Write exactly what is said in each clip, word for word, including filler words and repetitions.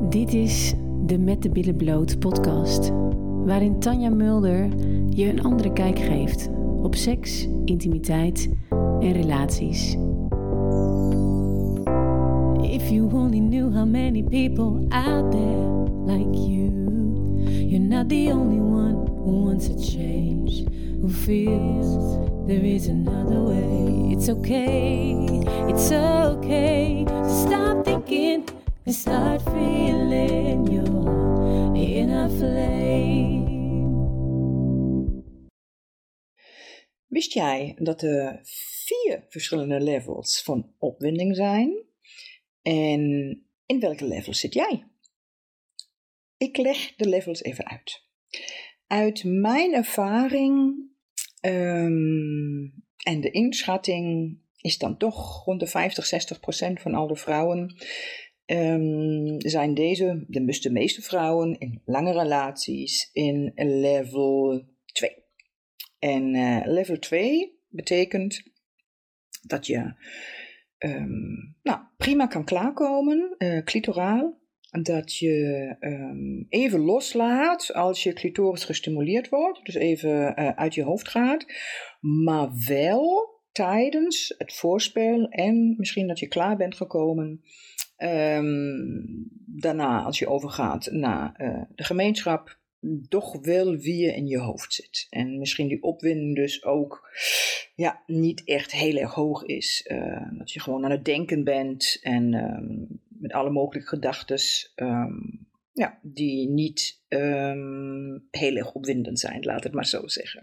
Dit is de Met de Billen Bloot podcast, waarin Tanja Mulder je een andere kijk geeft op seks, intimiteit en relaties. If you only knew how many people out there like you, you're not the only one who wants a change, who feels there is another way. It's okay, it's okay to stop thinking and start feeling your inner flame. Wist jij dat er vier verschillende levels van opwinding zijn? En in welke level zit jij? Ik leg de levels even uit. Uit mijn ervaring um, en de inschatting is dan toch rond de vijftig, zestig procent van al de vrouwen um, zijn deze, de, dus de meeste vrouwen in lange relaties in level twee. En uh, level twee betekent dat je um, nou, prima kan klaarkomen, uh, clitoraal. Dat je um, even loslaat als je clitoris gestimuleerd wordt. Dus even uh, uit je hoofd gaat. Maar wel tijdens het voorspel en misschien dat je klaar bent gekomen. Um, daarna als je overgaat naar uh, de gemeenschap. Toch wel wie je in je hoofd zit. En misschien die opwinding dus ook ja, niet echt heel erg hoog is. Uh, dat je gewoon aan het denken bent. En um, met alle mogelijke gedachten um, ja, die niet um, heel erg opwindend zijn. Laat het maar zo zeggen.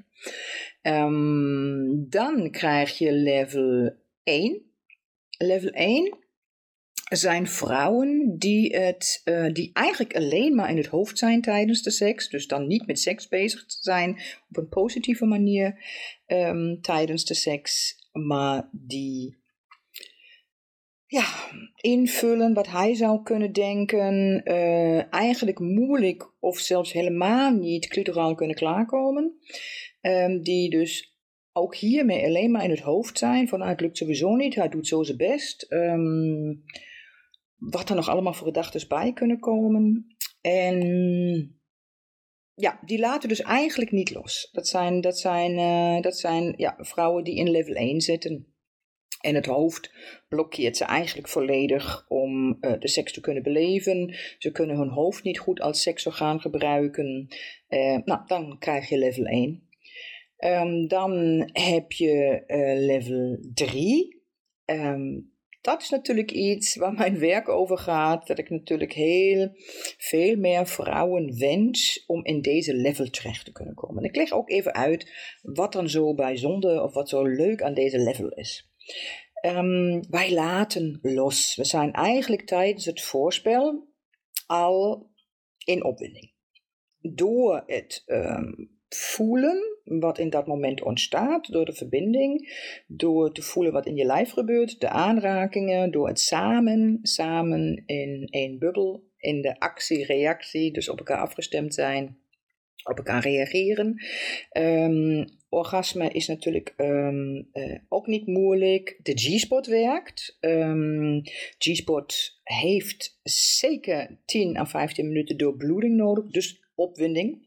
Um, dan krijg je level één. Level één. Zijn vrouwen die, het, uh, die eigenlijk alleen maar in het hoofd zijn tijdens de seks. Dus dan niet met seks bezig te zijn op een positieve manier um, tijdens de seks. Maar die ja, invullen wat hij zou kunnen denken. Uh, eigenlijk moeilijk of zelfs helemaal niet clitoraal kunnen klaarkomen. Um, die dus ook hiermee alleen maar in het hoofd zijn. Van het lukt sowieso niet, hij doet zo zijn best. Um, Wat er nog allemaal voor gedachten bij kunnen komen. En ja, die laten dus eigenlijk niet los. Dat zijn, dat zijn, uh, dat zijn ja, vrouwen die in level één zitten. En het hoofd blokkeert ze eigenlijk volledig om uh, de seks te kunnen beleven. Ze kunnen hun hoofd niet goed als seksorgaan gebruiken. Uh, nou, dan krijg je level één. Um, dan heb je uh, level drie. Um, Dat is natuurlijk iets waar mijn werk over gaat. Dat ik natuurlijk heel veel meer vrouwen wens om in deze level terecht te kunnen komen. En ik leg ook even uit wat dan zo bijzonder of wat zo leuk aan deze level is. Um, wij laten los. We zijn eigenlijk tijdens het voorspel al in opwinding. Door het um, voelen wat in dat moment ontstaat, door de verbinding, door te voelen wat in je lijf gebeurt, de aanrakingen, door het samen, samen in één bubbel, in de actie-reactie, dus op elkaar afgestemd zijn, op elkaar reageren. Um, orgasme is natuurlijk um, uh, ook niet moeilijk. De G-spot werkt. Um, G-spot heeft zeker tien à vijftien minuten doorbloeding nodig, dus opwinding.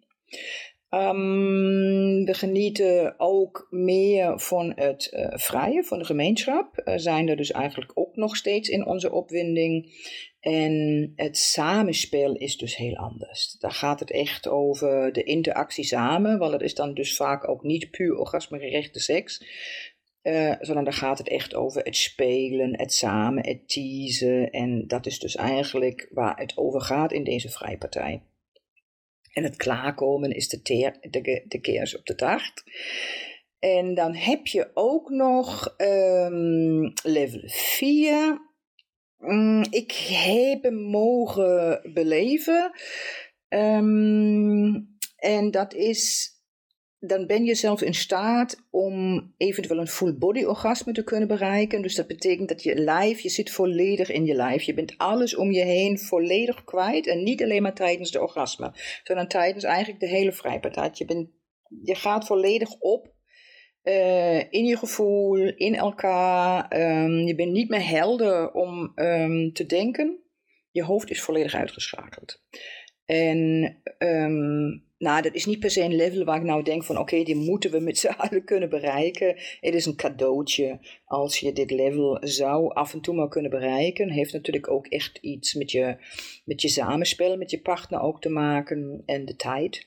Um, we genieten ook meer van het uh, vrije, van de gemeenschap. Uh, zijn er dus eigenlijk ook nog steeds in onze opwinding. En het samenspel is dus heel anders. Daar gaat het echt over de interactie samen, want het is dan dus vaak ook niet puur orgasmegerichte seks. Uh, zodat daar gaat het echt over het spelen, het samen, het teasen. En dat is dus eigenlijk waar het over gaat in deze vrijpartij. En het klaarkomen is de, teer, de, de keers op de taart. En dan heb je ook nog um, level vier. Um, ik heb hem mogen beleven. Um, en dat is, dan ben je zelf in staat om eventueel een full body orgasme te kunnen bereiken. Dus dat betekent dat je lijf, je zit volledig in je lijf. Je bent alles om je heen volledig kwijt. En niet alleen maar tijdens de orgasme. Sondern tijdens eigenlijk de hele vrijpartij. Je, bent, je gaat volledig op. Uh, in je gevoel, in elkaar. Um, je bent niet meer helder om um, te denken. Je je hoofd is volledig uitgeschakeld. En um, nou, dat is niet per se een level waar ik nou denk van oké, okay, die moeten we met z'n allen kunnen bereiken. Het is een cadeautje als je dit level zou af en toe maar kunnen bereiken. Heeft natuurlijk ook echt iets met je, met je samenspel, met je partner ook te maken en de tijd.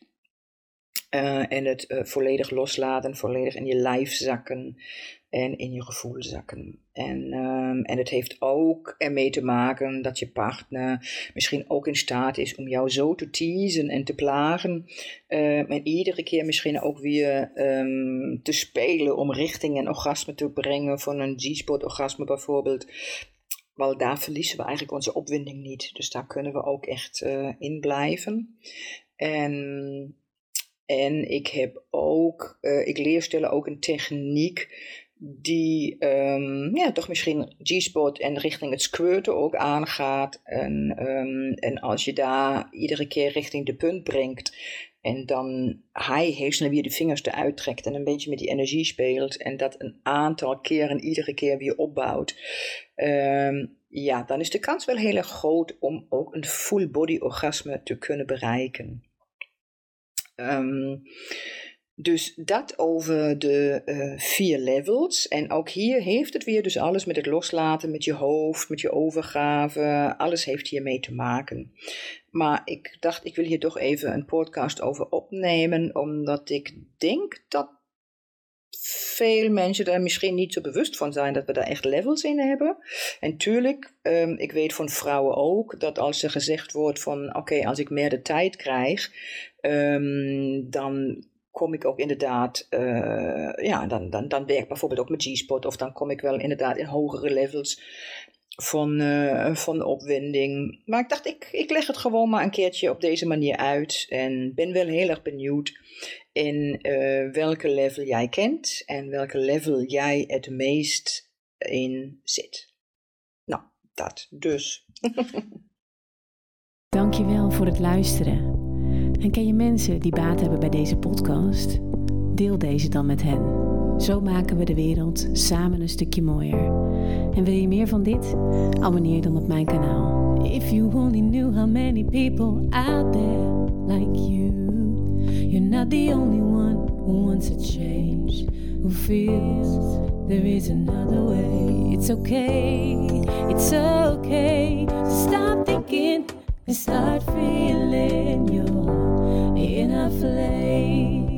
Uh, en het uh, volledig loslaten, volledig in je lijf zakken en in je gevoel zakken. En, um, en het heeft ook ermee te maken dat je partner misschien ook in staat is om jou zo te teasen en te plagen. Uh, en iedere keer misschien ook weer um, te spelen om richting een orgasme te brengen, van een G-spot orgasme bijvoorbeeld. Wel, daar verliezen we eigenlijk onze opwinding niet. Dus daar kunnen we ook echt uh, in blijven. En... En ik heb ook, uh, ik leer stellen ook een techniek die um, ja, toch misschien G-spot en richting het squirten ook aangaat. En, um, en als je daar iedere keer richting de punt brengt en dan hij heel snel weer de vingers eruit trekt en een beetje met die energie speelt en dat een aantal keren iedere keer weer opbouwt. Um, ja, dan is de kans wel heel erg groot om ook een full body orgasme te kunnen bereiken. Um, dus dat over de uh, vier levels. En ook hier heeft het weer dus alles met het loslaten, met je hoofd, met je overgave. Alles heeft hiermee te maken. Maar ik dacht, ik wil hier toch even een podcast over opnemen, omdat ik denk dat veel mensen daar misschien niet zo bewust van zijn dat we daar echt levels in hebben. En tuurlijk, um, ik weet van vrouwen ook, dat als er gezegd wordt van oké, okay, als ik meer de tijd krijg, um, dan kom ik ook inderdaad, uh, ja, dan, dan, dan werk ik bijvoorbeeld ook met G-spot, of dan kom ik wel inderdaad in hogere levels van, uh, van opwinding. Maar ik dacht, ik, ik leg het gewoon maar een keertje op deze manier uit en ben wel heel erg benieuwd in uh, welke level jij kent en welke level jij het meest in zit. Nou, dat dus. Dankjewel voor het luisteren. En ken je mensen die baat hebben bij deze podcast? Deel deze dan met hen. Zo maken we de wereld samen een stukje mooier. En wil je meer van dit? Abonneer dan op mijn kanaal. If you only knew how many people out there like you. You're not the only one who wants a change, who feels there is another way. It's okay, it's okay to stop thinking and start feeling your inner flame.